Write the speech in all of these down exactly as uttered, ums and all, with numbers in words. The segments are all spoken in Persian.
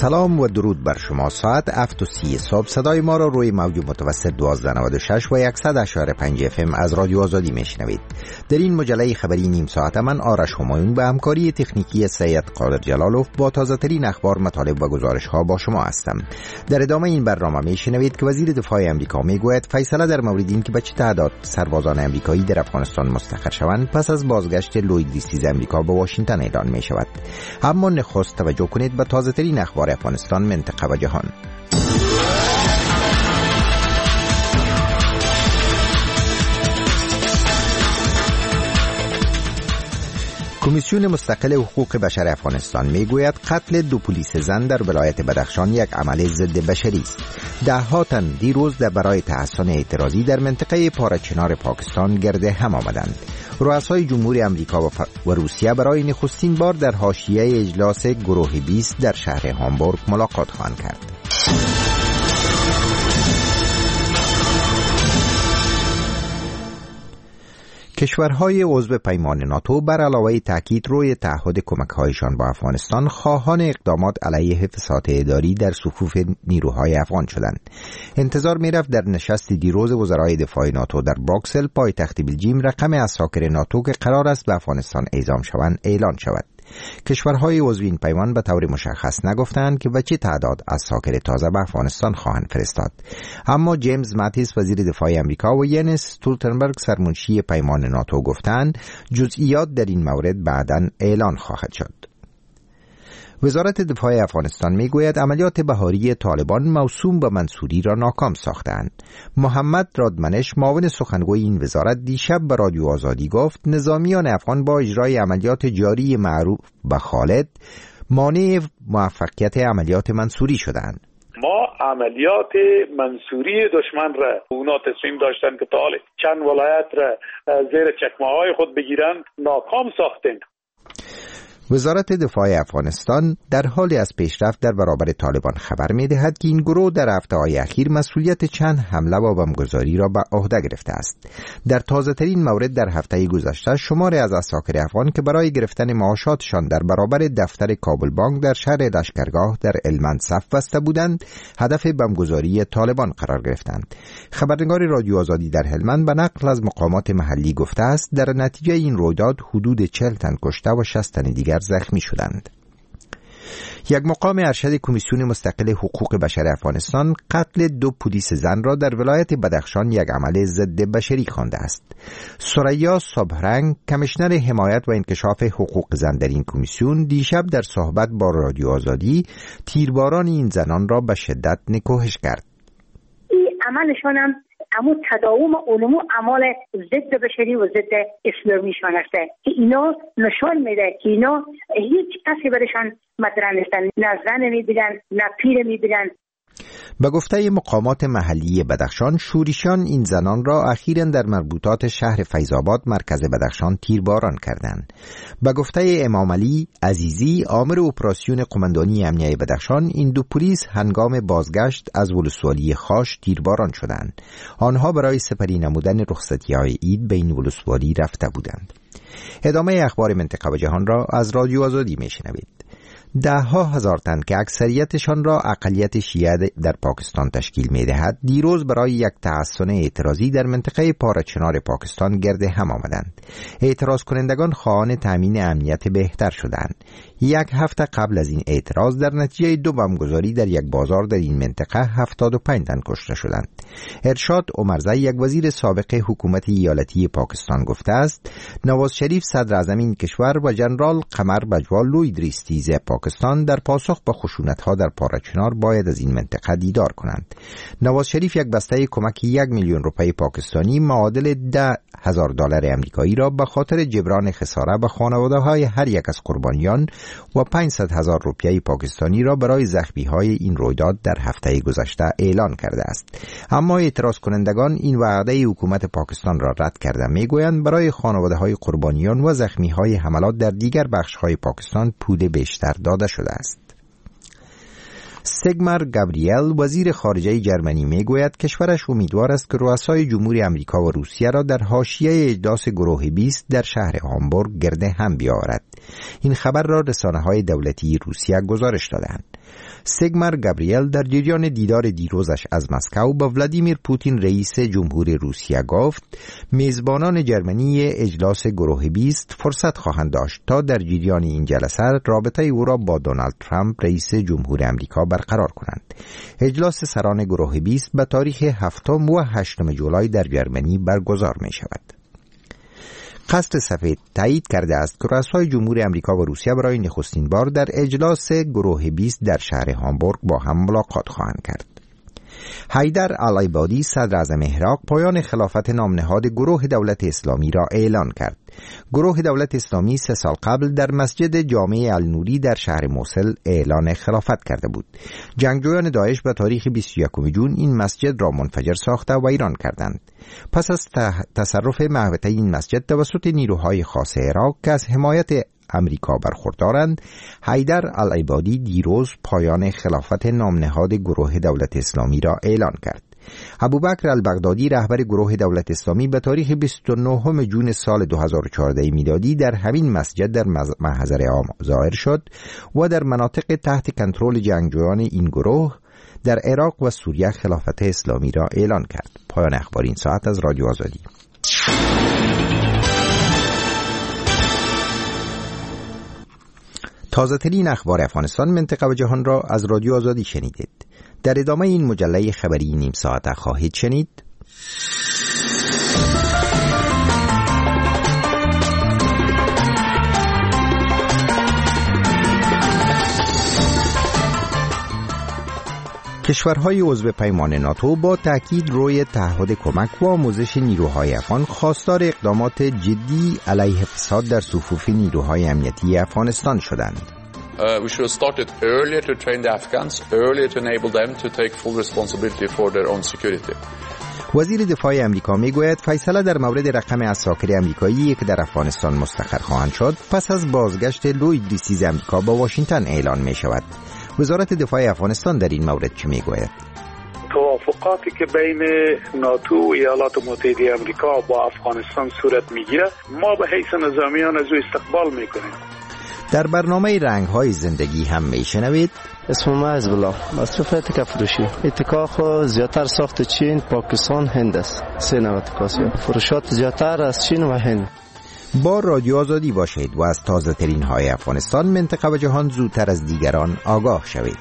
سلام و درود بر شما. ساعت هفت و سی صبح صدای ما را روی موج متوسط دوازده نود و شش و صد و شش و پنج اف ام از رادیو آزادی میشنوید. در این مجله خبری نیم ساعت من آرش همایون به همکاری تکنیکی سید قادر جلالوف با تازه ترین اخبار، مطالب و گزارش ها با شما هستم. در ادامه این برنامه میشنوید که وزیر دفاع امریکا میگوید فیصله در مورد این که به چه تعداد سربازان امریکایی در افغانستان مستقر شوند پس از بازگشت لوید لیستیز امریکا به واشنگتن اعلان می شود. اما نخست توجه کنید به تازه ترین اخبار افغانستان، منطقه و جهان. کمیسیون مستقل حقوق بشر افغانستان میگوید قتل دو پلیس زن در ولایت بدخشان یک عمل ضد بشری است. ده ها تن دیروز در برای تحسن اعتراضی در منطقه پارچنار پاکستان گرد هم آمدند. رؤسای جمهوری امریکا و روسیه برای نخستین بار در حاشیه اجلاس گروه بیست در شهر هامبورگ ملاقات خواهند کرد. کشورهای عضو پیمان ناتو بر علاوه تاکید روی تعهد کمک‌هایشان با افغانستان خواهان اقدامات علیه فساد اداری در صفوف نیروهای افغان شدند. انتظار می‌رفت در نشست دیروز وزرای دفاع ناتو در بروکسل پایتخت بلژیم رقم عساکر ناتو که قرار است به افغانستان اعزام شوند اعلان شود. کشورهای عضو این پیمان به طور مشخص نگفتند که به چه تعداد عساکر تازه به افغانستان خواهند فرستاد. اما جیمز ماتیس وزیر دفاع امریکا و ینس استولتنبرگ سرمنشی پیمان ناتو گفتند جزئیات در این مورد بعداً اعلان خواهد شد. وزارت دفاع افغانستان میگوید عملیات بهاری طالبان موسوم به منصوری را ناکام ساختند. محمد رادمنش معاون سخنگوی این وزارت دیشب به رادیو آزادی گفت نظامیان افغان با اجرای عملیات جاری معروف به خالد مانع موفقیت عملیات منصوری شدند. ما عملیات منصوری دشمن را اونا تصمیم داشتن که تا حال چند ولایت را زیر چکمه‌های خود بگیرند ناکام ساختند. وزارت دفاع افغانستان در حالی از پیشرفت در برابر طالبان خبر می‌دهد که این گروه در هفته‌های اخیر مسئولیت چند حمله و بمبگذاری را به عهده گرفته است. در تازه‌ترین مورد در هفته گذشته شماری از عساکر افغان که برای گرفتن معاشاتشان در برابر دفتر کابل بانک در شهر لشکرگاه در هلمند صف بسته بودند، هدف بمبگذاری طالبان قرار گرفتند. خبرنگار رادیو آزادی در هلمند به نقل از مقامات محلی گفته است در نتیجه این رویداد حدود چهل تن کشته و شصت تن دیگر زخمی شدند. یک مقام ارشد کمیسیون مستقل حقوق بشر افغانستان قتل دو پلیس زن را در ولایت بدخشان یک عمل ضد بشری خوانده است. ثریا صبحرنگ کمیشنر حمایت و انکشاف حقوق زن در این کمیسیون دیشب در صحبت با رادیو آزادی تیرباران این زنان را به شدت نکوهش کرد. این عملشان هم اما تداوم علوم اعمال ضد بشری و ضد اسلامیشان است که اینا نشان میده که اینا هیچ کسی برشان مطرح نیستن، نه زن میبینن نه پیر میبینن. به گفته مقامات محلی بدخشان شورشیان این زنان را اخیراً در مربوطات شهر فیض‌آباد مرکز بدخشان تیرباران کردند. به گفته امام علی عزیزی آمر اپراسیون قماندانی امنیه بدخشان این دو پلیس هنگام بازگشت از ولسوالی خاش تیرباران شدند. آنها برای سپری نمودن رخصتی‌های عید به این ولسوالی رفته بودند. ادامه اخبار منطقه و جهان را از رادیو آزادی میشنوید. ده ها هزار تن که اکثریتشان را اقلیت شیعه در پاکستان تشکیل می دهد دیروز برای یک تحسن اعتراضی در منطقه پارچنار پاکستان گرد هم آمدند. اعتراض کنندگان خواهان تامین امنیت بهتر شدند. یک هفته قبل از این اعتراض در نتیجه دو بمبگذاری در یک بازار در این منطقه هفتاد و پنج تن کشته شدند. ارشاد عمرزی یک وزیر سابق حکومت ایالتی پاکستان گفته است نواز شریف صدر اعظم این کشور و جنرال قمر بجوا لوید لیستیز پاکستان در پاسخ به خشونت‌ها در پارچنار باید از این منطقه دیدار کنند. نواز شریف یک بسته کمک یک میلیون روپیه پاکستانی معادل ده هزار دلار آمریکایی را به خاطر جبران خساره به خانواده‌های هر یک از قربانیان و پانصد هزار روپیه پاکستانی را برای زخمی‌های این رویداد در هفته گذشته اعلان کرده است. اما اعتراض کنندگان این وعده حکومت پاکستان را رد کرده میگویند برای خانواده‌های قربانیان و زخمی‌های حملات در دیگر بخش‌های پاکستان پول بیشتر داده شده است. سیگمار گابریل وزیر خارجه جرمنی میگوید کشورش امیدوار است که رؤسای جمهوری آمریکا و روسیه را در حاشیه اجلاس گروه بیست در شهر هامبورگ گرد هم بیاورد. این خبر را رسانه‌های دولتی روسیه گزارش دادند. سیگمار گابریل در جریان دیدار دیروزش از مسکو با ولادیمیر پوتین رئیس جمهوری روسیه گفت میزبانان جرمنی اجلاس گروه بیست فرصت خواهند داشت تا در جریان این جلسه رابطه او را با دونالد ترامپ رئیس جمهوری آمریکا برقرار کنند. اجلاس سران گروه بیست به تاریخ هفتم و هشتم جولای در جرمنی برگزار می شود. قصر سفید تایید کرده است که رؤسای جمهوری آمریکا و روسیه برای نخستین بار در اجلاس گروه بیست در شهر هامبورگ با هم ملاقات خواهند کرد. حیدر العبادی صدر اعظم عراق پایان خلافت نامنهاد گروه دولت اسلامی را اعلان کرد. گروه دولت اسلامی سه سال قبل در مسجد جامع النوری در شهر موصل اعلان خلافت کرده بود. جنگجویان داعش به تاریخ بیست و یکم جون این مسجد را منفجر ساخته و ویران کردند. پس از تصرف محوطه این مسجد توسط نیروهای خاص عراق که از حمایت امریکا برخوردارند، حیدر العبادی دیروز پایان خلافت نامنهاد گروه دولت اسلامی را اعلان کرد. ابوبکر البغدادی رهبر گروه دولت اسلامی به تاریخ بیست و نهم ژوئن سال دو هزار و چهارده میلادی در همین مسجد در محضر عام ظاهر شد و در مناطق تحت کنترل جنگجویان این گروه در عراق و سوریه خلافت اسلامی را اعلان کرد. پایان اخبار این ساعت از رادیو آزادی. تازه ترین اخبار افغانستان، منطقه و جهان را از رادیو آزادی شنیدید. در ادامه این مجله خبری نیم ساعته خواهید شنید: کشورهای عضو پیمان ناتو با تأکید روی تعهد کمک و آموزش نیروهای افغان خواستار اقدامات جدی علیه فساد در صفوف نیروهای امنیتی افغانستان شدند. Uh, we should have started earlier to train the Afghans, earlier to enable them to take full responsibility for their own security. وزیر دفاع امریکا میگوید فیصله در مورد رقم عساکر امریکایی که در افغانستان مستقر خواهند شد پس از بازگشت لوید دیسیز امریکا با واشنگتن اعلان می شود. وزارت دفاع افغانستان در این مورد چه میگوید؟ توافقاتی که بین ناتو و ایالات متحده امریکا با افغانستان صورت میگیره ما به حیث نظامیان از او استقبال میکنیم. در برنامه رنگ‌های زندگی هم میشنوید اسم ما حزب الله مصرف اتکا فروشی اتکا خو زیادتر ساخت چین، پاکستان، هند است. سه نوع اتکاسیه فروشات زیادتر از چین و هند. با رادیو آزادی باشید و از تازه ترین های افغانستان، منطقه و جهان زودتر از دیگران آگاه شوید.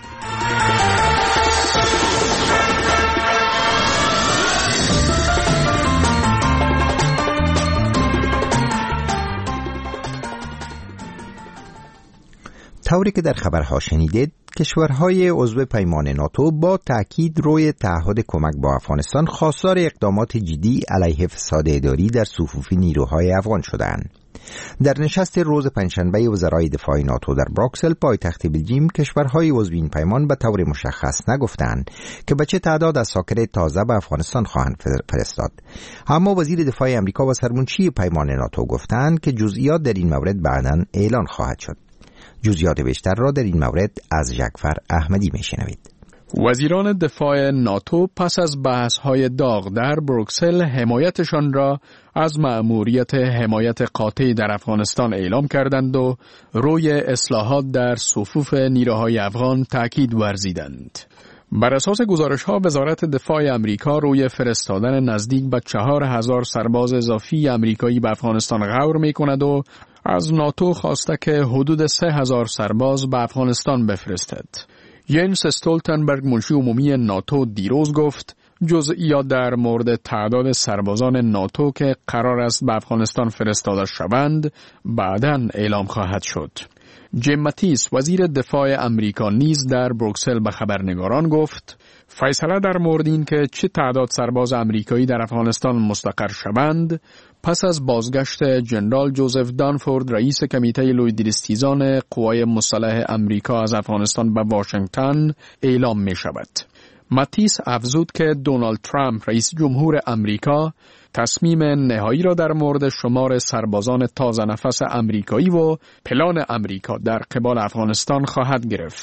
طوری که در خبرها شنیدید، کشورهای عضو پیمان ناتو با تأکید روی تعهد کمک با افغانستان خواستار اقدامات جدی علیه فساد اداری در صفوف نیروهای افغان شدند. در نشست روز پنجشنبه وزرای دفاع ناتو در بروکسل پایتخت بلژیم، کشورهای عضو این پیمان به طور مشخص نگفتند که به چه تعداد عساکر تازه به افغانستان خواهند فرستاد. اما وزیر دفاع آمریکا و سرمنشی پیمان ناتو گفتند که جزئیات در این مورد بعداً اعلان خواهد شد. جزئیات بیشتر را در این مورد از جعفر احمدی میشنوید. وزیران دفاع ناتو پس از بحث‌های داغ در بروکسل حمایتشان را از مأموریت حمایت قاطع در افغانستان اعلام کردند و روی اصلاحات در صفوف نیروهای افغان تأکید ورزیدند. بر اساس گزارش‌ها وزارت دفاع آمریکا روی فرستادن نزدیک به چهار هزار سرباز اضافی آمریکایی به افغانستان غور می‌کند و از ناتو خواسته که حدود سه هزار سرباز به افغانستان بفرستد. ینس استولتنبرگ منشی عمومی ناتو دیروز گفت جزئیات در مورد تعداد سربازان ناتو که قرار است به افغانستان فرستاده شوند بعداً اعلام خواهد شد. جیم ماتیس وزیر دفاع آمریکا نیز در بروکسل به خبرنگاران گفت فیصله در مورد این که چه تعداد سرباز آمریکایی در افغانستان مستقر شوند پس از بازگشت جنرال جوزف دانفورد رئیس کمیته لویدریستیزان قوای مسلح آمریکا از افغانستان به واشنگتن اعلام می شود. ماتیس افزود که دونالد ترامپ رئیس جمهور آمریکا تصمیم نهایی را در مورد شمار سربازان تازه نفس آمریکایی و پلان آمریکا در قبال افغانستان خواهد گرفت.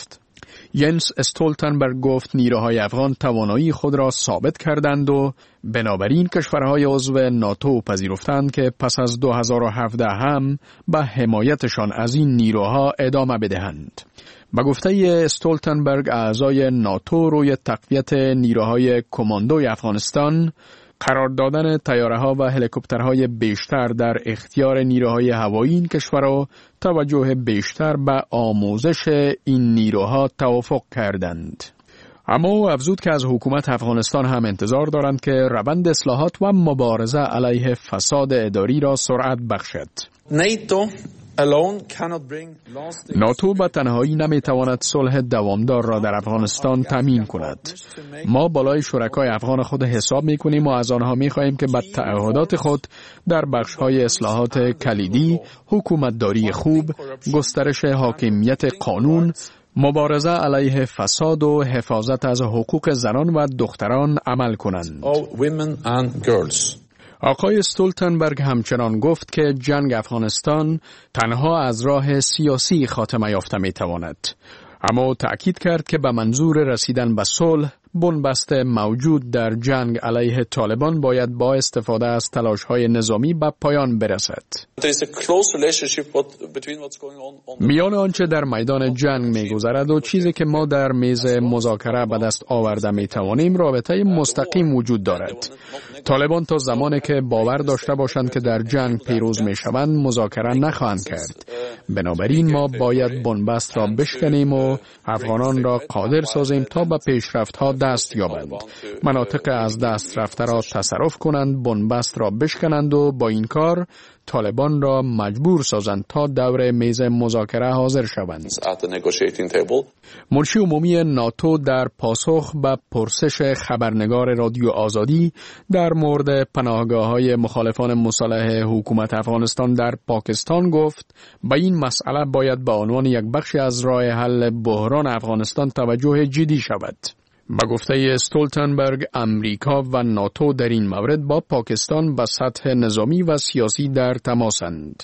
ینس استولتنبرگ گفت نیروهای افغان توانایی خود را ثابت کردند و بنابراین کشورهای عضو ناتو پذیرفتند که پس از دو هزار و هفده هم به حمایتشان از این نیروها ادامه بدهند. با گفته استولتنبرگ اعضای ناتو روی تقویت نیروهای کماندوی افغانستان، قرار دادن طیاره‌ها و هلیکوپترهای بیشتر در اختیار نیروهای هوایی این کشور و توجه بیشتر به آموزش این نیروها توافق کردند. اما او افزود که از حکومت افغانستان هم انتظار دارند که روند اصلاحات و مبارزه علیه فساد اداری را سرعت بخشد. ناتو به تنهایی نمیتواند صلح دوامدار را در افغانستان تامین کند. ما بالای شرکای افغان خود حساب میکنیم و از آنها میخواهیم که به تعهدات خود در بخش‌های اصلاحات کلیدی، حکومتداری خوب، گسترش حاکمیت قانون، مبارزه علیه فساد و حفاظت از حقوق زنان و دختران عمل کنند. آقای استولتنبرگ همچنان گفت که جنگ افغانستان تنها از راه سیاسی خاتمه یافته میتواند. اما تأکید کرد که به منظور رسیدن به صلح، بنبست موجود در جنگ علیه طالبان باید با استفاده از تلاش‌های نظامی به پایان برسد. میان آنچه در میدان جنگ می‌گذرد و چیزی که ما در میز مذاکره به دست آورده می‌توانیم رابطه مستقیم وجود دارد. طالبان تا زمانی که باور داشته باشند که در جنگ پیروز می‌شوند مذاکره نخواهند کرد. بنابراین ما باید بنبست را بشکنیم و افغانان را قادر سازیم تا به پیشرفت‌ها دست یابند. مناطق از دست رفته را تصرف کنند، بنبست را بشکنند و با این کار طالبان را مجبور سازند تا دور میز مذاکره حاضر شوند. مرشد عمومی ناتو در پاسخ به پرسش خبرنگار رادیو آزادی در مورد پناهگاه‌های مخالفان مصالحه حکومت افغانستان در پاکستان گفت به این مسئله باید به عنوان یک بخش از راه حل بحران افغانستان توجه جدی شود. با گفته استولتنبرگ، امریکا و ناتو در این مورد با پاکستان به سطح نظامی و سیاسی در تماسند.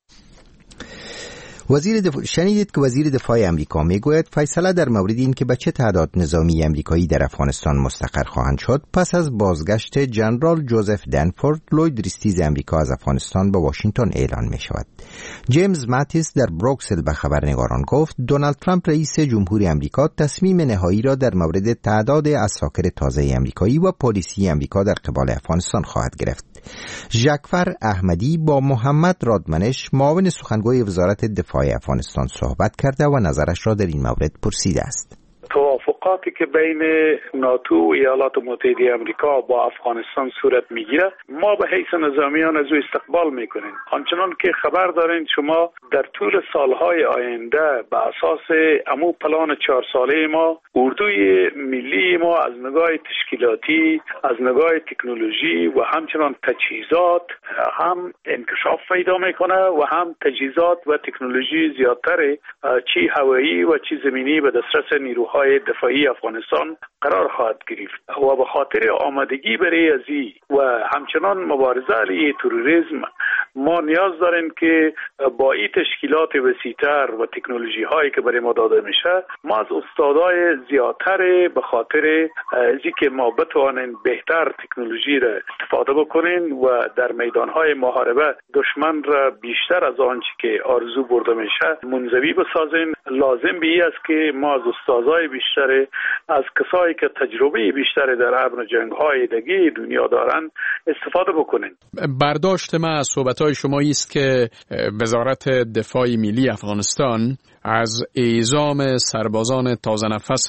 وزیر دفاع شنیدید که وزیر دفاع امریکا میگوید فیصله در مورد این که به چه تعداد نظامی امریکایی در افغانستان مستقر خواهند شد پس از بازگشت جنرال جوزف دنفورد لوید ریستیز امریکا از افغانستان به واشنگتن اعلان می شود. جیمز ماتیس در بروکسل به خبرنگاران گفت دونالد ترامپ رئیس جمهوری امریکا تصمیم نهایی را در مورد تعداد اساکر تازه امریکایی و پلیسی امریکا در قبال افغانستان خواهد گرفت. ژاکفر احمدی با محمد رادمنش معاون سخنگوی وزارت دفاع افغانستان صحبت کرده و نظرش را در این مورد پرسیده است. توافقاتی که بین ناتو و ایالات متحده آمریکا با افغانستان صورت میگیره ما به حیث نظامیان از او استقبال میکنیم. آنچنان که خبر دارین شما در طول سالهای آینده به اساس امو پلان چهار ساله ما اردوی ملی ما از نگاه تشکیلاتی، از نگاه تکنولوژی و همچنان تجهیزات هم انکشاف پیدا میکنه و هم تجهیزات و تکنولوژی زیادتر چی هوایی و چی زمینی به دسترس نیروهای دفاعی افغانستان قرار خواهد گرفت و به خاطر آمادگی برای ازی و همچنان مبارزه علیه تروریسم ما نیاز داریم که با این تشکیلات وسیع‌تر و تکنولوژی هایی که برای ما داده میشه ما از استادای زیادتر به خاطر ازی که ما بتوانیم بهتر تکنولوژی را استفاده بکنیم و در میدان های محاربه دشمن را بیشتر از آنچه که آرزو برده میشه منزوی بسازیم. لازم به این است که ما از استادای بیشتر از کسایی که تجربه بیشتر در ابر جنگ‌های دیگه دنیا دارن استفاده بکنیم. برداشت ما از صحبت‌های شما است که وزارت دفاع ملی افغانستان از اعزام سربازان تازه نفس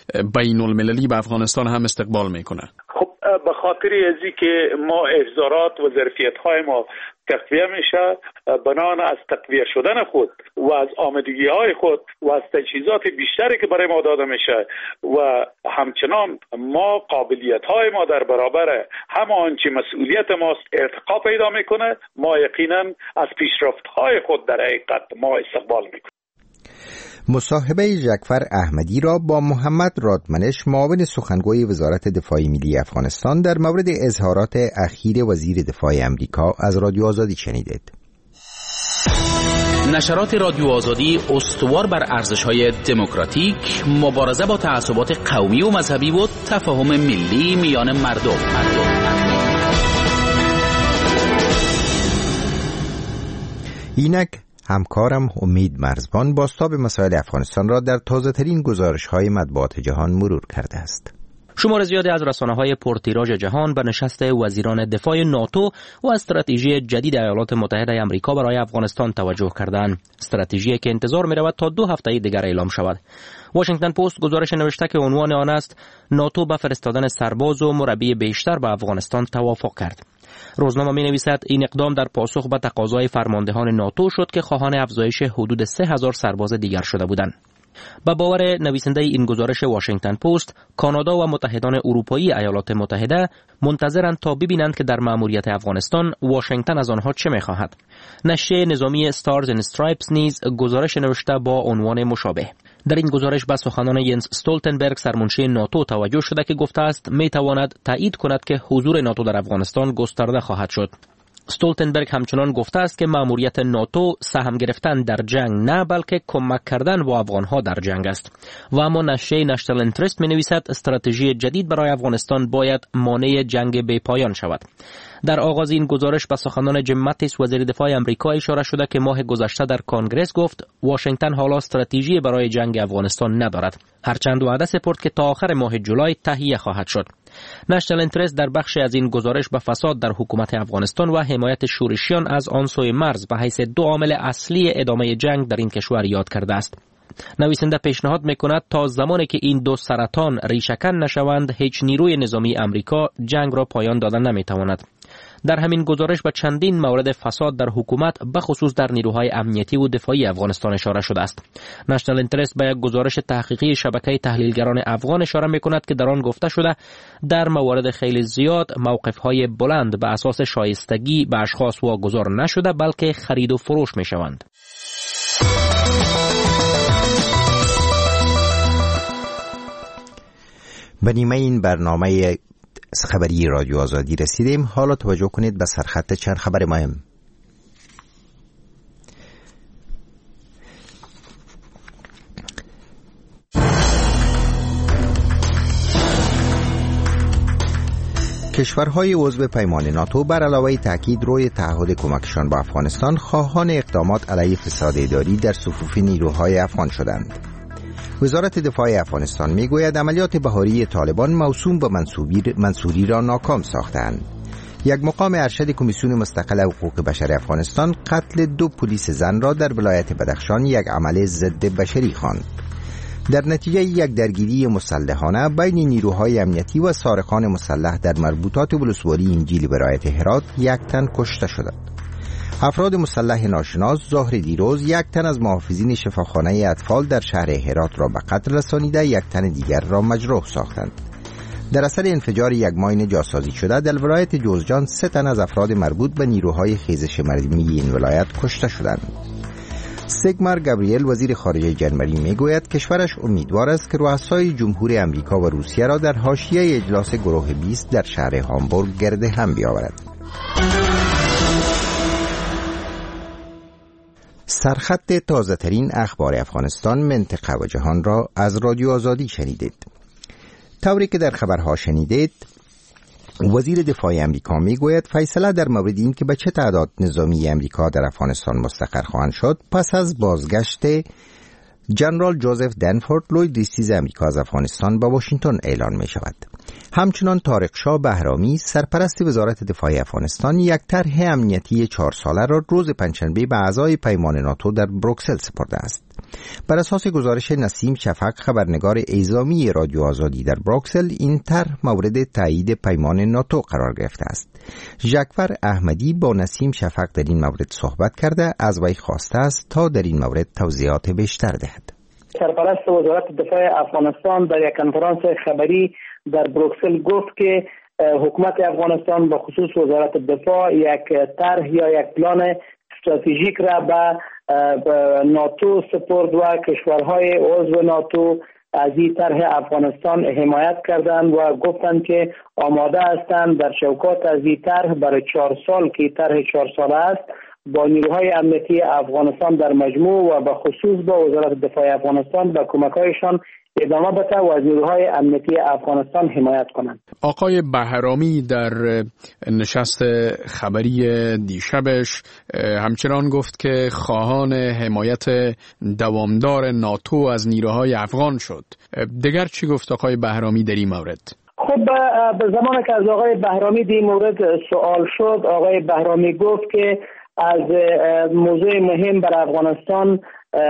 بین المللی به افغانستان هم استقبال میکنه. خب به خاطر ازی که ما احضارات و ظرفیت‌های ما تقویه میشه بنان از تقویه شدن خود و از آمادگی های خود و از تجهیزات بیشتری که برای ما داده میشه و همچنان ما قابلیت های ما در برابر همه آنچه مسئولیت ماست ارتقا پیدا میکنه. ما یقینا از پیشرفت های خود در حقیقت ما استقبال میکنیم. مصاحبه ژاکفر احمدی را با محمد رادمنش معاون سخنگوی وزارت دفاع ملی افغانستان در مورد اظهارات اخیر وزیر دفاع امریکا از رادیو آزادی شنیدید. نشرات رادیو آزادی استوار بر ارزش‌های دموکراتیک، مبارزه با تعصبات قومی و مذهبی و تفاهم ملی میان مردم. اینک همکارم امید مرزبان بازتاب مسائل افغانستان را در تازه‌ترین گزارش‌های مطبوعات جهان مرور کرده است. شمار زیادی از رسانه‌های پرتیراژ جهان به نشست وزیران دفاع ناتو و استراتژی جدید ایالات متحده آمریکا برای افغانستان توجه کردند. استراتژی که انتظار می‌رود تا دو هفته دیگر اعلام شود. واشنگتن پست گزارش نوشته که عنوان آن است ناتو به فرستادن سرباز و مربی بیشتر به افغانستان توافق کرد. روزنامه می‌نویسد این اقدام در پاسخ به تقاضای فرماندهان ناتو شد که خواهان افزایش حدود سه هزار سرباز دیگر شده بودند. با باور نویسنده این گزارش واشنگتن پست، کانادا و متحدان اروپایی ایالات متحده منتظرند تا ببینند که در مأموریت افغانستان واشنگتن از آنها چه می‌خواهد. نشریه نظامی Stars and Stripes نیز گزارش نوشته با عنوان مشابه. در این گزارش به سخنان ینس استولتنبرگ سرمنشی ناتو توجه شده که گفته است می‌تواند تایید کند که حضور ناتو در افغانستان گسترده خواهد شد. استولتنبرگ همچنان گفته است که مأموریت ناتو سهم گرفتن در جنگ نه بلکه کمک کردن با افغانها در جنگ است. و اما نشریه نشنال انترست می‌نویسد استراتژی جدید برای افغانستان باید مانع جنگ بی پایان شود. در آغاز این گزارش به سخنان جیم ماتیس وزیر دفاع آمریکا اشاره شده که ماه گذشته در کنگره گفت واشنگتن حالا استراتژی برای جنگ افغانستان ندارد، هرچند وعده سپرد که تا آخر ماه جولای تهیه خواهد شد. نشنال انترست در بخشی از این گزارش به فساد در حکومت افغانستان و حمایت شورشیان از آن سوی مرز به حیث دو عامل اصلی ادامه جنگ در این کشور یاد کرده است. نویسنده پیشنهاد میکند تا زمانی که این دو سرطان ریشه‌کن نشوند هیچ نیروی نظامی آمریکا جنگ را پایان دادن نمیتواند. در همین گزارش به چندین مورد فساد در حکومت به خصوص در نیروهای امنیتی و دفاعی افغانستان اشاره شده است. نشنال انترست به یک گزارش تحقیقی شبکه تحلیلگران افغان اشاره میکند که در آن گفته شده در موارد خیلی زیاد موقف‌های بلند به اساس شایستگی به اشخاص واگذار نشده بلکه خرید و فروش میشوند. به نیمه این برنامه خبری رادیو آزادی رسیدیم. حالا توجه کنید به سرخط چند خبر مهم. کشورهای عضو پیمان ناتو بر علاوه تاکید روی تعهد کمکشان به افغانستان خواهان اقدامات علیه فساد اداری در صفوف نیروهای افغان شدند. وزارت دفاع افغانستان میگوید عملیات بهاری طالبان موسوم به منصوری را ناکام ساختند. یک مقام ارشد کمیسیون مستقل حقوق بشر افغانستان قتل دو پلیس زن را در ولایت بدخشان یک عمل ضد بشری خواند. در نتیجه یک درگیری مسلحانه بین نیروهای امنیتی و سارقان مسلح در مربوطات ولسوالی انجیل ولایت هرات یک تن کشته شدند. افراد مسلح ناشناس ظهر دیروز یک تن از محافظین شفاخانه اطفال در شهر هرات را به قتل رسانیده یک تن دیگر را مجروح ساختند. در اثر انفجار یک ماین جاسازی شده در ولایت جوزجان سه تن از افراد مربوط به نیروهای خیزش مردمی این ولایت کشته شدند. سیگمار گابریل وزیر خارجه جرمنی میگوید کشورش امیدوار است که رؤسای جمهور امریکا و روسیه را در حاشیه اجلاس گروه بیست در شهر هامبورگ گرد هم بیاورد. سرخط تازه ترین اخبار افغانستان، منطقه و جهان را از رادیو آزادی شنیدید. طوری که در خبرها شنیدید، وزیر دفاع امریکا میگوید فیصله در مورد این که به چه تعداد نظامی امریکا در افغانستان مستقر خواهند شد پس از بازگشت جنرال جوزف دنفورد لوی دیستیز امریکا از افغانستان به واشنگتن اعلان می شود. همچنان طارق شاه بهرامی سرپرست وزارت دفاع افغانستان یک طرح امنیتی چهار ساله را روز پنجشنبه به اعضای پیمان ناتو در بروکسل سپرده است. بر اساس گزارش نسیم شفق خبرنگار اعزامی رادیو آزادی در بروکسل، این طرح مورد تایید پیمان ناتو قرار گرفته است. ژکفر احمدی با نسیم شفق در این مورد صحبت کرده از وی خواسته است تا در این مورد توضیحات بیشتر دهد. سرپرست وزارت دفاع افغانستان در یک کنفرانس خبری در بروکسل گفت که حکومت افغانستان به خصوص وزارت دفاع یک طرح یا یک پلان استراتژیک را به ناتو سپرد و کشورهای عضو ناتو از این طرح افغانستان حمایت کردند و گفتند که آماده هستند در شوکات از این طرح برای چهار سال که طرح چهار ساله است با نیروهای امنیتی افغانستان در مجموع و به خصوص با وزارت دفاع افغانستان به کمک‌هایشان ادامه بده و از نیروهای امنیتی افغانستان حمایت کنند. آقای بهرامی در نشست خبری دیشبش همچنان گفت که خواهان حمایت دوامدار ناتو از نیروهای افغان شد. دیگر چی گفت آقای بهرامی در این مورد؟ خب به زمانی که از آقای بهرامی در این مورد سوال شد، آقای بهرامی گفت که از موضوع مهم بر افغانستان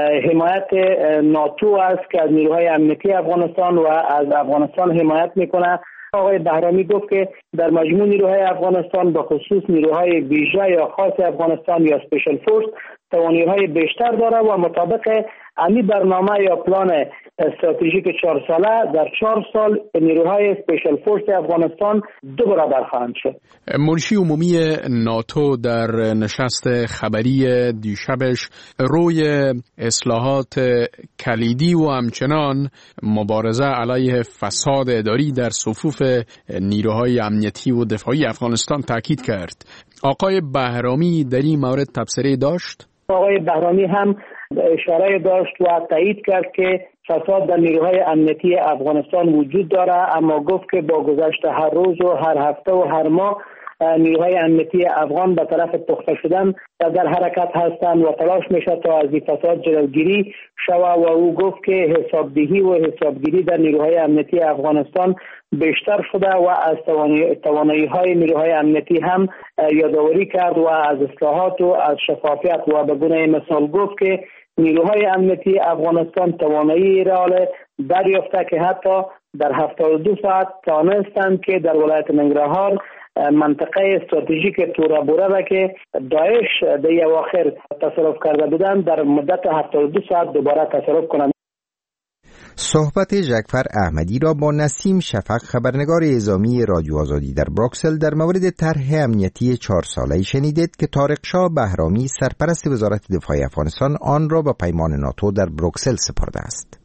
حمایت ناتو است که از نیروهای امنیتی افغانستان و از افغانستان حمایت میکنه. آقای بهرامی گفت که در مجموع نیروهای افغانستان به خصوص نیروهای ویژه یا خاص افغانستان یا اسپیشل فورس توانایی‌های بیشتر داره و مطابق امی برنامه یا پلان استراتژیک چهار ساله در چهار سال نیروهای اسپیشل فورس افغانستان دو برابر خواهند شد. منشی عمومی ناتو در نشست خبری دیشبش روی اصلاحات کلیدی و همچنان مبارزه علیه فساد اداری در صفوف نیروهای امنیتی و دفاعی افغانستان تاکید کرد. آقای بهرامی در این مورد تبصره داشت؟ آقای بهرامی هم اشاره داشت و تایید کرد که فساد در نیروهای امنیتی افغانستان وجود داره، اما گفت که با گذشت هر روز و هر هفته و هر ماه نیروهای امنیتی افغان به طرف پخته شدن در حرکت هستند و تلاش میشه تا از این فساد جلوگیری شود و او گفت که حسابدهی و حسابگیری در نیروهای امنیتی افغانستان بیشتر شده و از توانایی های نیروهای امنیتی هم یادآوری کرد و از اصلاحات و از شفافیت و به گونه مثال گفت که نیروهای امنیتی افغانستان توانایی رئال دریافته که حتی در هفتاد و دو ساعت توانستند که در ولایت ننگرهار منطقه استراتژیک تورا بوره را که داعش در اواخر تصرف کرده بودند در مدت هفتاد و دو ساعت دوباره تصرف کنند. صحبت جعفر احمدی را با نسیم شفق خبرنگار اعزامی رادیو آزادی در بروکسل در مورد طرح امنیتی چهار ساله‌ای شنیدید که طارق شاه بهرامی سرپرست وزارت دفاع افغانستان آن را به پیمان ناتو در بروکسل سپرده است.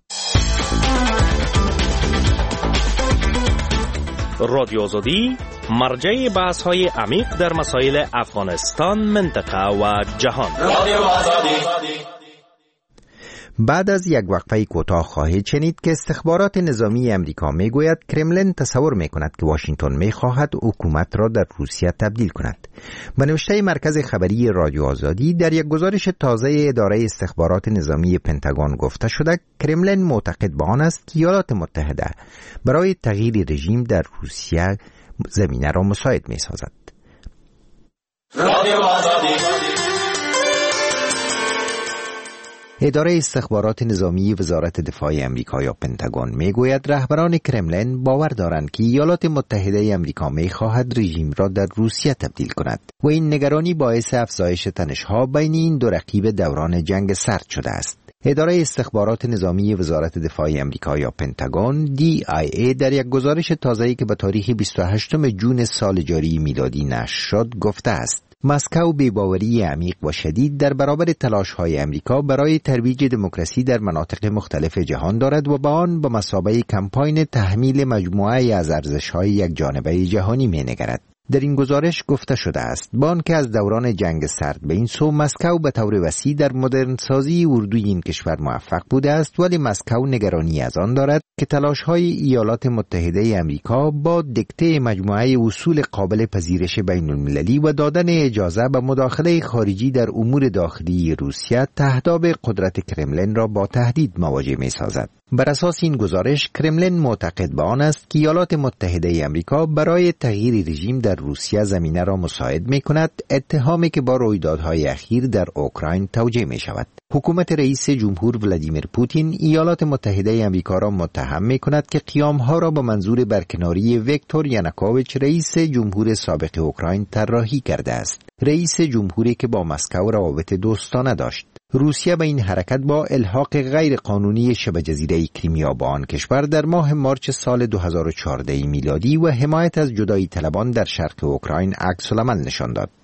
رادیو آزادی مرجع بحث‌های عمیق در مسائل افغانستان، منطقه و جهان. رادیو آزادی. بعد از یک وقفه کوتاه خواهید شنید که استخبارات نظامی امریکا میگوید کرملین تصور میکند که واشنگتن میخواهد حکومت را در روسیه تبدیل کند. به نوشته مرکز خبری رادیو آزادی در یک گزارش تازه اداره استخبارات نظامی پنتاگون گفته شده کرملین معتقد به آن است که ایالات متحده برای تغییر رژیم در روسیه زمینه را مساعد میسازد. رادیو آزادی. اداره استخبارات نظامی وزارت دفاع امریکا یا پنتاگون میگوید رهبران کرملین باور دارند که ایالات متحده امریکا میخواهد رژیم را در روسیه تبدیل کند و این نگرانی باعث افزایش تنش‌ها بین این دو رقیب دوران جنگ سرد شده است. اداره استخبارات نظامی وزارت دفاع امریکا یا پنتاگون دی آی ای در یک گزارش تازه‌ای که به تاریخ بیست و هشتم ژوئن سال جاری میلادی نشر شد گفته است مسکو بی‌باوری عمیق و شدید در برابر تلاش‌های امریکا برای ترویج دموکراسی در مناطق مختلف جهان دارد و به آن به مثابه کمپاین تحمیل مجموعه‌ای از ارزش‌های یکجانبه جهانی می‌نگرد. در این گزارش گفته شده است با آنکه از دوران جنگ سرد به این سو مسکو به طور وسیع در مدرن سازی اردوی این کشور موفق بوده است، ولی مسکو نگرانی از آن دارد که تلاش‌های ایالات متحده امریکا با دیکته مجموعه اصول قابل پذیرش بین المللی و دادن اجازه به مداخله خارجی در امور داخلی روسیه تهداب قدرت کرملین را با تهدید مواجه می‌سازد. بر اساس این گزارش کرملین معتقد به آن است که ایالات متحده امریکا برای تغییر رژیم در روسیه زمینه را مساعد می‌کند، اتهامی که با رویدادهای اخیر در اوکراین توجیه می‌شود. حکومت رئیس جمهور ولادیمیر پوتین ایالات متحده امریکا را متهم می‌کند که قیام‌ها را با منظور برکناری ویکتور ینوکوویچ رئیس جمهور سابق اوکراین طراحی کرده است. رئیس جمهوری که با مسکو روابط دوستانه داشت. روسیه به این حرکت با الحاق غیر قانونی شبه جزیره کریمیا با آن کشور در ماه مارچ سال دو هزار و چهارده میلادی و حمایت از جدایی طلبان در شرق اوکراین عکس العمل نشان داد.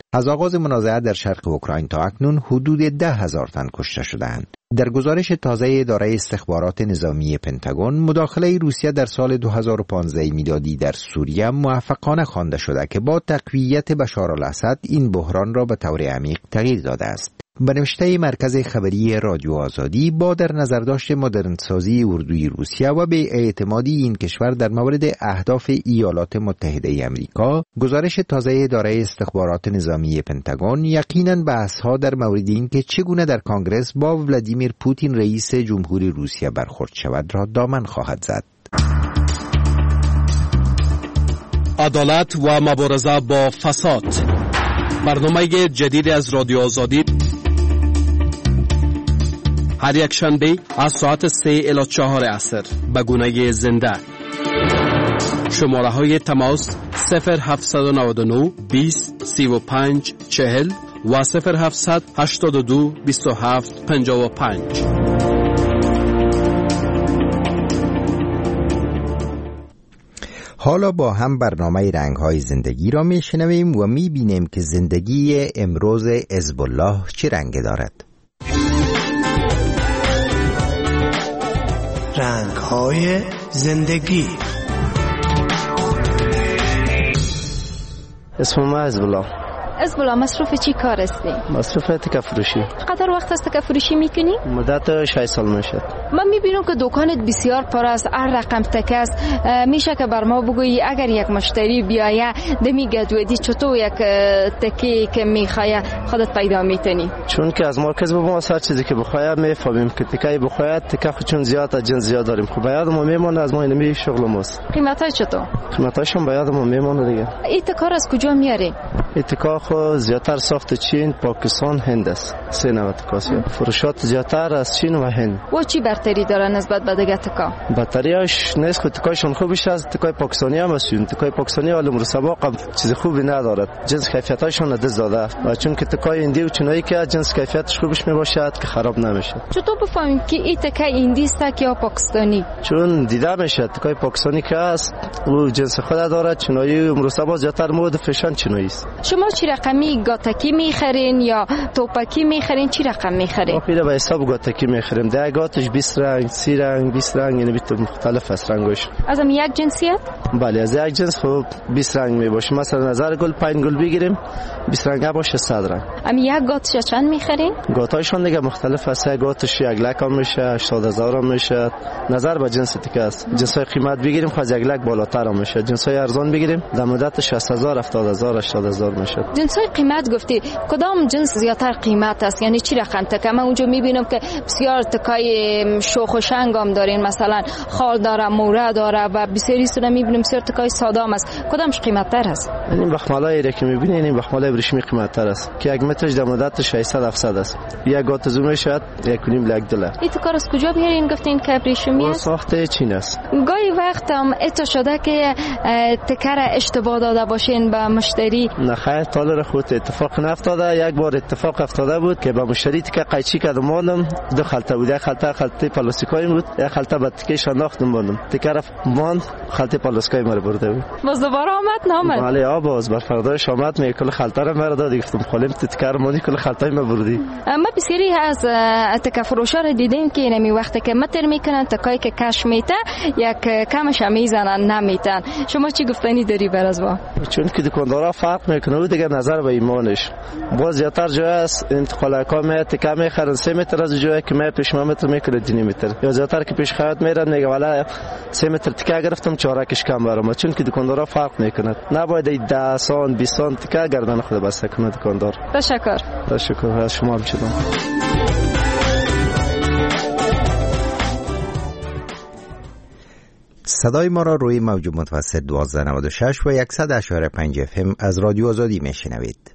از آغاز منازعه در شرق اوکراین تا اکنون حدود ده هزار تن کشته شدند. در گزارش تازه اداره استخبارات نظامی پنتاگون، مداخله روسیه در سال دو هزار و پانزده میلادی در سوریه موفقانه خوانده شده که با تقویت بشار الاسد این بحران را به طور عمیق تغییر داده است. به نوشته مرکز خبری رادیو آزادی، با در نظر داشت مدرنسازی اردوی روسیه و به اعتمادی این کشور در مورد اهداف ایالات متحده آمریکا، گزارش تازه اداره استخبارات نظامی پنتاگون یقیناً بحث‌ها در مورد اینکه چگونه در کانگرس با ولادیمیر پوتین رئیس جمهوری روسیه برخورد شود را دامن خواهد زد. عدالت و مبارزه با فساد، برنامه جدید از رادیو آزادی، هر یک شنبه از ساعت سه الی چهار عصر به گونه زنده. شماره های تماس صفر هفت نه نه بیست سی و پنج چهل و صفر هفت هشت دو بیست و هفت پنجاه و پنج. حالا با هم برنامه رنگ‌های زندگی را می‌شنویم و می‌بینیم که زندگی امروز حزب الله چه رنگی دارد. رنگ‌های زندگی. اسم ما حزب الله. حزب الله مصروف چی کار هستی؟ مصروف تکه فروشی. چقدر وقت است تکه فروشی میکنی؟ مدت شش سال میشه. من میبینم که دکانت بسیار پر است، هر رقم تکه است. میشه که بر ما بگویی اگر یک مشتری بیایه دمی گدودی چطور یک تکی که میخوای خودت پیدا میتونی؟ چون که از مرکز به ما هر چیزی که بخواد میفهمیم که تکه بخواد تکه خود چون زیاد جنس زیاد داریم. خب باید ما میمونه از ما اینمی شغل ماست. قیمتای چطور؟ قیمتاشون باید ما میمونه دیگه. این تکار از کجا میاری؟ این تکه خو زیادتر ساخت چین، پاکستان، هند است. سه نوع تکاسیه. فروشات زیادتر از چین و هند. و چی برتری داره نسبت به دیگه تکا؟ برتریاش نیست، خود تکایشون خوبش از تکای پاکستانی هم است. تکای پاکستانی عالم رسوا چیز خوبی ندارد. جنس کیفیتاشون دست داده. و چون که تکای هندی و چینایی که جنس کیفیتش خوبش میباشد که خراب نمیشه. چطور بفهمیم که این تکای هندی است یا پاکستانی؟ چون دیده میشه تکای پاکستانی که است او جنس خود دارد، چینایی و رسوا زیادتر مود فشن چینایی است. شما چی رقمی گاتکی میخرین یا توپکی میخرین؟ چی رقم میخرین؟ ما پیدا به حساب گاتکی میخریم. ده گاتش بیست رنگ، سی رنگ، بیست رنگ، یعنی بیت مختلف است رنگش. از هم یک جنسیت؟ بله از یک جنس خب بیست رنگ میباشه. مثلا نظر گل پنج گل بگیریم بیست رنگ باشه صد رنگ. ام یک گاتش چند میخرین؟ گاتایشون دیگه مختلف است. یک گاتش یک لک هم میشه، هشتاد هزار هم میشه. نظر به جنس تیکه است. جنسای قیمت بگیریم خب یک لک بالاتر هم میشه. جنسای ارزان بگیریم در مدت شصت هزار، هفتاد هزار، هشتاد هزار میشه. جنسای قیمت گفتی کدام جنس زیاتر قیمت است؟ یعنی چی رقم تکه؟ من اونجا میبینم که بسیار تکای شوخ و شنگ هم دارین، مثلا خال داره، موره داره و بسیاری سونه میبینم بسیار تکای ساده هم است. کدامش قیمت تر است؟ این بخمالایی را که میبینین این بخمالای ابریشمی قیمت تر است که یک مترش در مدت ششصد هفتصد است. یک گات زوم شد یک و نیم لک دلار. این کار از کجا بیارین گفتین که ابریشمی است؟ ساخت چین است. گاهی وقت هم اتو شده که تکر اشتباه داده باشین به مشتری؟ نه خیر، تالر خود اتفاق نفتاده. یک بار اتفاق افتاده بود که به مشتری تکه قیچی کردم ماندم، دو خلطه بود. یک خلطه خلطه پلاستیکایی بود، یک خلطه به تکه شناختم ماندم. تکه رفت ماند، خلطه پلاستیکایی مرا برده بود. باز دوباره آمد نامد؟ بله آباز بر فرداش آمد می کل خلطه را مرا داد. گفتم خالم تکه رو ماندی کل خلطه ما بردی. ما بسیاری از تکه فروشا رو دیدیم که نمی وقتی که متر میکنن تکایی که کش میته یک کمش میزنن نمیتن. شما چی گفتنی داری بر از با؟ چون که دکاندارا فرق میکنه و دیگه نظر به ایمانش. باز زیادتر جای است انتقال کام تکه میخرن سه متر از جایی که من پیش متر میکنه دینی متر. یا زیادتر که پیش خرید میرن میگه والا سه متر تکه گرفتم چهارکش کم برام. چون که دکاندارا فرق میکنه. نباید ده سان بیست سان تکه گردن خود بسته کنه دکاندار. تشکر. تشکر از شما هم شدم. صدای ما را روی موج متوسط دوازده نود و شش و صد و اشاره پنج اف ام از رادیو آزادی میشنوید.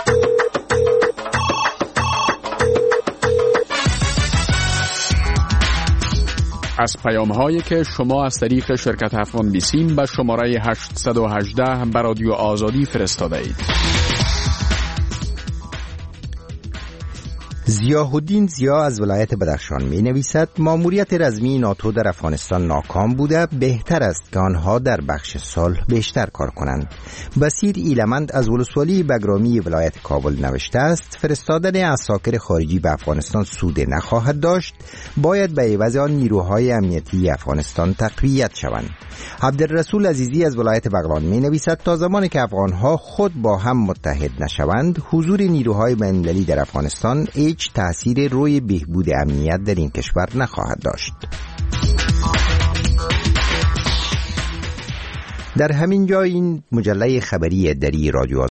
از پیام هایی که شما از طریق شرکت افغان بیسیم به شماره هشت یک هشت به رادیو آزادی فرستاده اید. ضیاءالدین ضیا از ولایت بدخشان می نویسد ماموریت رزمی ناتو در افغانستان ناکام بوده، بهتر است که آنها در بخش صلح بیشتر کار کنند. بصیر ایلمند از ولسوالی بگرامی ولایت کابل نوشته است فرستادن عساکر خارجی به افغانستان سود نخواهد داشت، باید به عوض آن نیروهای امنیتی افغانستان تقویت شوند. عبدالرسول عزیزی از ولایت بغلان می نویسد تا زمانی که افغانها خود با هم متحد نشوند، حضور نیروهای بین‌المللی در افغانستان هیچ تأثیر روی بهبود امنیت در این کشور نخواهد داشت. در همین جا این مجله خبری دری رادیو